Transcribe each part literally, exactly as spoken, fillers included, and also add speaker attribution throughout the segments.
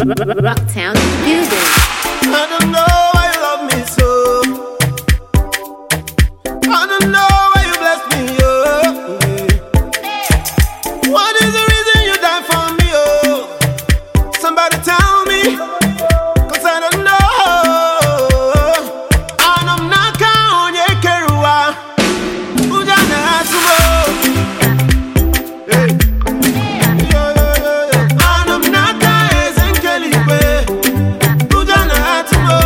Speaker 1: Rocktown Music.
Speaker 2: I don't know why you love me so. I don't know why you bless me, oh. Yeah. What is the reason you die for me, oh? Somebody tell me, cause I don't know. And I'm not on your keruwa. Ujana asumo. Hey. Yo, yo, yo, yo. And I'm not ezenkelipe. Ujana asumo.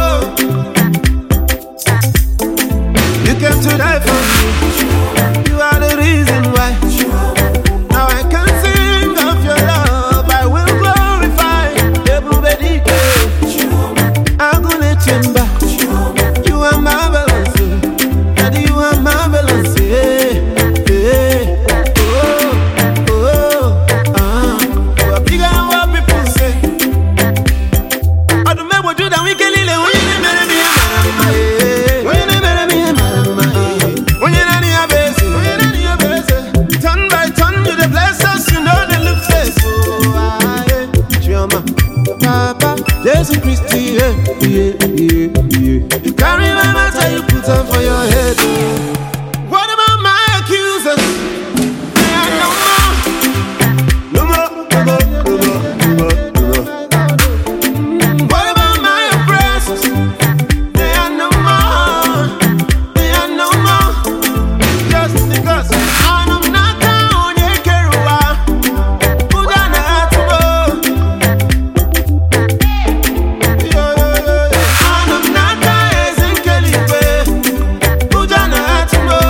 Speaker 2: You came to die for me. You are the reason why. Now I can sing of your love. I will glorify. Ebubedike. Agune chimba. You are marvelous. Daddy, you are marvelous. Yeah. Yeah. Oh, oh, ah. You are bigger than what people say. I don't know what you do. We can live when you never be a man. When you never be a man. When you're not in your base. When you're not in your base. Turn by turn, you the bless us. You know they look face. Oh, ah, yeah. Chioma, Papa, Jesus Christ, yeah, yeah, yeah, yeah. You carry my matter, you put on for your head. What about my accusers? They are no more, no more, no more, no more, no more, no more. What about my oppressors? They are no more, they are no more. Just because I'm not down, you care about. Put on a hat to go. Yo, yo, yo, yo. And I'm not guys in Kelipe. Put on a hat to go.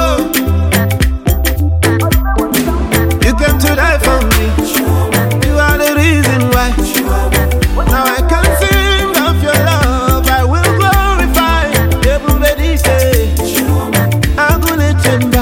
Speaker 2: You came to die for me. You are the reason why. Now I can sing of your love. I will glorify. Everybody say, I'm gonna change.